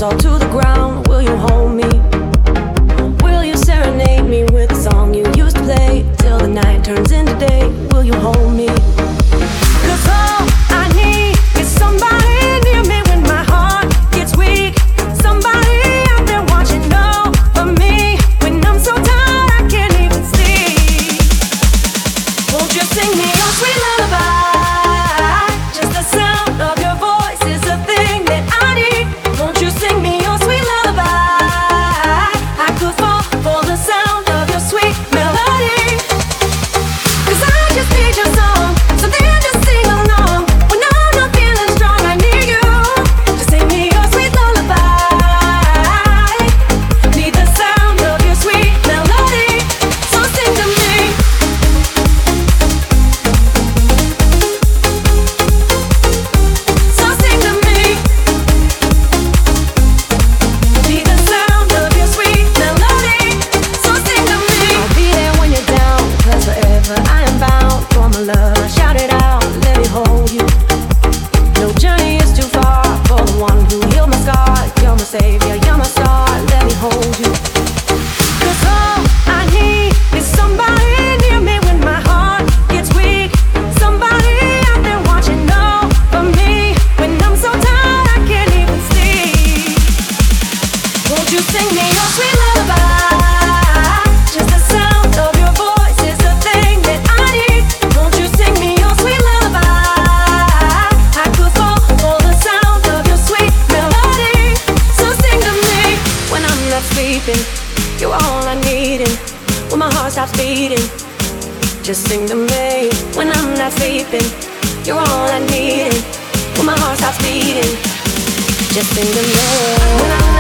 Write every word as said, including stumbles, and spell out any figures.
all to the ground. Will you hold me? Will you serenade me with the song you used to play till the night turns into day? Will you hold me? 'Cause all I need is somebody near me when my heart gets weak. Somebody out there watching over me when I'm so tired I can't even sleep. Won't you sing me your sweet lullaby? Just the sound of your voice is the thing that I need. Won't you sing me your sweet lullaby? I could fall for the sound of your sweet melody. 'Cause I just need your song, so then just sing along. When I'm not feeling strong, I need you. Just sing me your sweet lullaby. Need the sound of your sweet melody, so sing to me. So sing to me. Need the sound of your sweet melody, so sing to me. I'll be there when you're down, 'cause forever I am bound for my love. I shout it out, let me hold you. No journey is too far for the one who healed my scars. You're my savior, you're my star, let me hold you. 'Cause all I need is somebody near me when my heart gets weak. Somebody out there watching over me when I'm so tired I can't even sleep. Won't you sing me your sweet lullaby? Just the sound of your voice is the thing that I need. Won't you sing me your sweet lullaby? I could fall for the sound of your sweet melody, so sing to me. When I'm not sleeping, you're all I need, and when my heart stops beating, just sing to me. When I'm not sleeping, you're all I need, and when my heart stops beating, just sing to me. When I'm